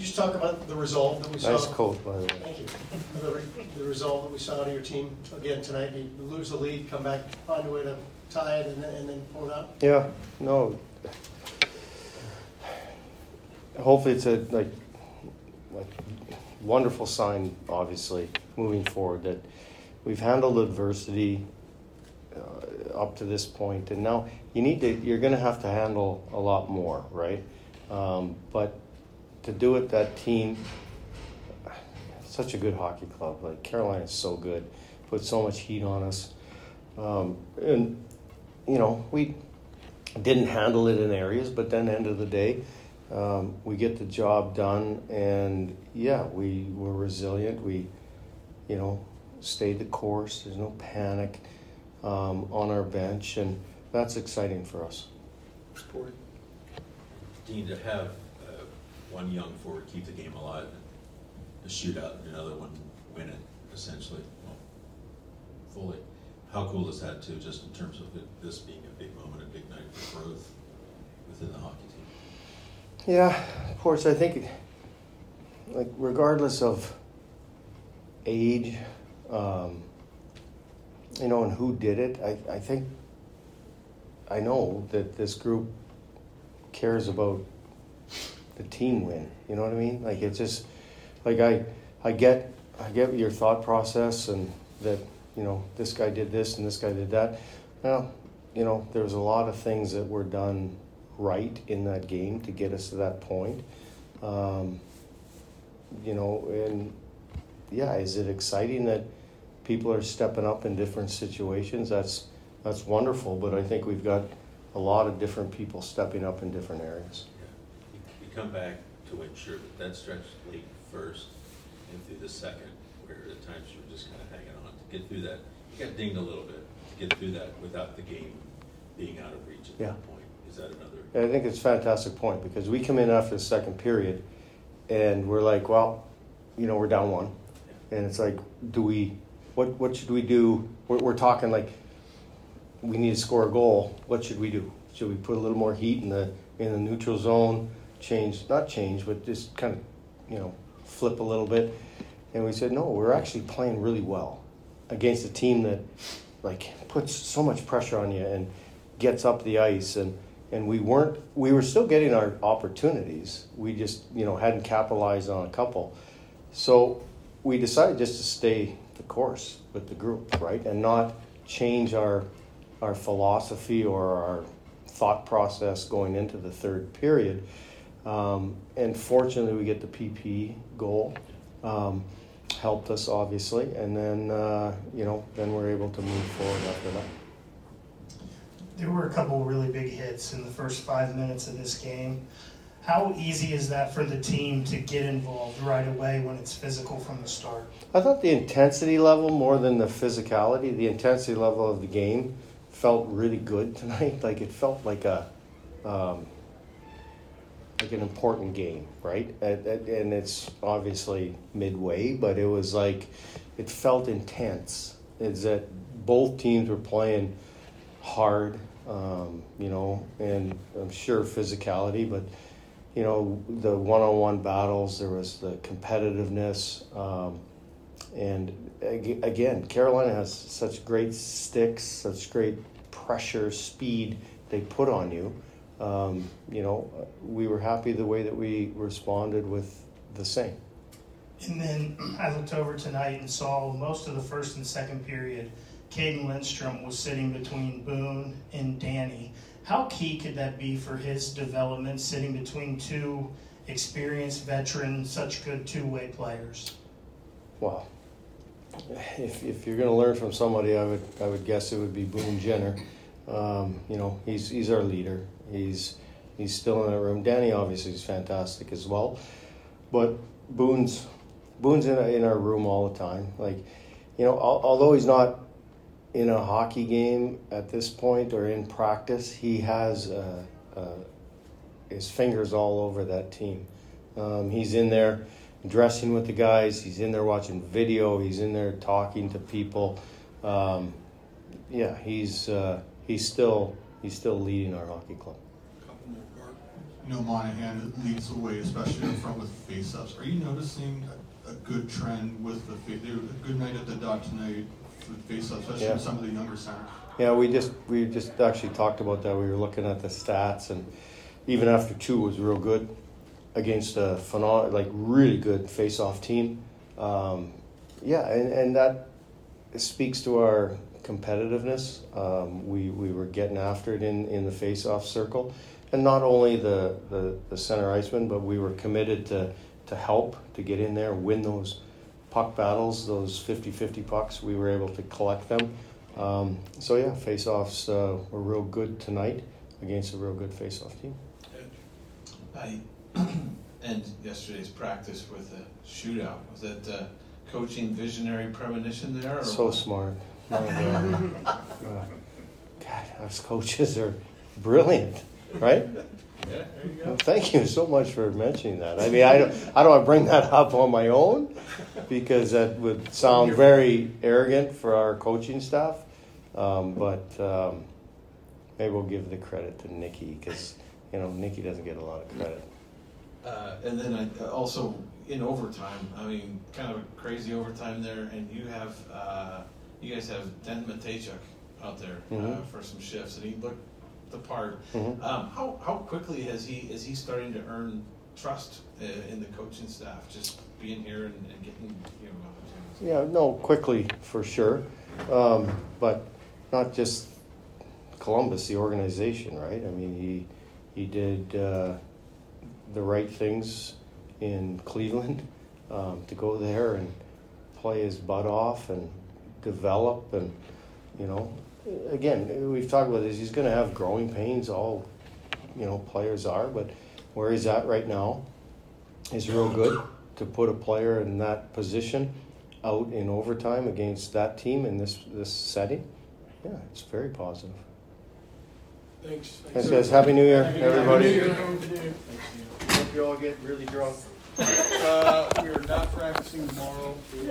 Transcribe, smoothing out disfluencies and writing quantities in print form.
just talk about the resolve that we saw? Nice coach, by the way. Thank you. The resolve that we saw out of your team again tonight. You lose the lead, come back, find a way to tie it, and then pull it out. Yeah, no. Hopefully, it's a like wonderful sign. Obviously, moving forward, that we've handled adversity up to this point, and now you're going to have to handle a lot more, right? But to do it, that team, such a good hockey club. Like Carolina is so good, put so much heat on us, and we didn't handle it in areas, but then end of the day, we get the job done, and we were resilient. We, stayed the course. There's no panic on our bench, and that's exciting for us. Dean, to have one young forward keep the game alive, a shootout, and another one win it, essentially, fully. How cool is that, too, just in terms of this being a big moment, a big night for growth within the hockey team? Yeah, of course, I think, regardless of age, and who did it, I know that this group cares about the team win. You know what I mean? Like, it's just, I get your thought process, and that, this guy did this and this guy did that. Well, there's a lot of things that were done right in that game to get us to that point. Is it exciting that people are stepping up in different situations? That's wonderful, but I think we've got a lot of different people stepping up in different areas. Yeah. You come back to ensure that stretch late first and through the second, where at times you were just kind of hanging on. To get through that, you got dinged a little bit to get through that without the game being out of reach at that point. Is that another? I think it's a fantastic point, because we come in after the second period and we're like, well, we're down one. Yeah. And it's like, what should we do? We're talking like, we need to score a goal. What should we do? Should we put a little more heat in the neutral zone? Not change, but just kind of, flip a little bit. And we said, no, we're actually playing really well against a team that puts so much pressure on you and gets up the ice, and we were still getting our opportunities. We just, hadn't capitalized on a couple. So we decided just to stay the course with the group, right? And not change our philosophy or our thought process going into the third period. And fortunately, we get the PP goal. Helped us, obviously. And then, then we're able to move forward after that. There were a couple really big hits in the first 5 minutes of this game. How easy is that for the team to get involved right away when it's physical from the start? I thought the intensity level, more than the physicality, the intensity level of the game felt really good tonight. Like, it felt like an important game, right? And it's obviously midway, but it was like, it felt intense. It's that both teams were playing hard, and I'm sure physicality, but the one-on-one battles, there was the competitiveness, and again, Carolina has such great sticks, such great pressure, speed they put on you. We were happy the way that we responded with the same. And then I looked over tonight and saw most of the first and second period, Caden Lindstrom was sitting between Boone and Danny. How key could that be for his development, sitting between two experienced veterans, such good two-way players? Well, if you're going to learn from somebody, I would guess it would be Boone Jenner. He's our leader. He's still in that room. Danny obviously is fantastic as well, but Boone's in our room all the time. Although he's not in a hockey game at this point or in practice, he has his fingers all over that team. He's in there dressing with the guys. He's in there watching video. He's in there talking to people. He's still leading our hockey club. Monahan leads the way, especially up front with face-ups. Are you noticing a good trend with a good night at the Dot tonight with face-ups, especially with some of the younger centers? Yeah, we just actually talked about that. We were looking at the stats, and even after 2 was real good against a really good face-off team. And that speaks to our competitiveness. We were getting after it in the face-off circle, and not only the center iceman, but we were committed to help to get in there and win those puck battles, those 50-50 pucks. We were able to collect them. Face-offs were real good tonight against a real good face-off team. I end yesterday's practice with a shootout. Was that coaching visionary premonition there? Or so smart. My God. God, us coaches are brilliant, right? Yeah, there you go. Well, thank you so much for mentioning that. I mean, I don't want to bring that up on my own because that would sound very arrogant for our coaching staff. But maybe we'll give the credit to Nikki because, Nikki doesn't get a lot of credit. And then I also in overtime, I mean, kind of a crazy overtime there, and you guys have Dan Matejchuk out there for some shifts, and he looked the part. Mm-hmm. How quickly is he starting to earn trust in the coaching staff, just being here and getting opportunities? Yeah, no, quickly for sure, but not just Columbus, the organization, right? I mean, he did the right things in Cleveland to go there and play his butt off and develop, and again, we've talked about this. He's going to have growing pains. All players are, but where he's at right now is real good to put a player in that position out in overtime against that team in this setting. Yeah, it's very positive. Thanks. Thanks, guys. Happy New Year, everybody. Hope you all get really drunk. We are not practicing tomorrow.